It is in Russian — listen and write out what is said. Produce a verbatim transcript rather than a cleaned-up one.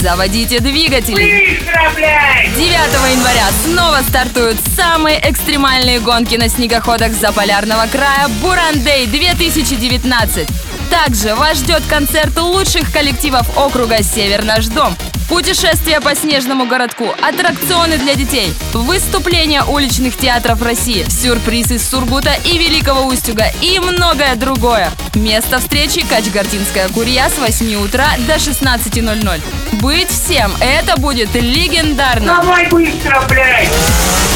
Заводите двигатели! Быстро, блядь! девятого января снова стартуют самые экстремальные гонки на снегоходах Заполярного края «Буран-Дэй две тысячи девятнадцать». Также вас ждет концерт лучших коллективов округа «Север наш дом», путешествия по снежному городку, аттракционы для детей, выступления уличных театров России, сюрприз из Сургута и Великого Устюга и многое другое. Место встречи — Качгардинская Курья с восьми утра до шестнадцати ноль-ноль. Быть всем — это будет легендарно! Давай быстро, блядь!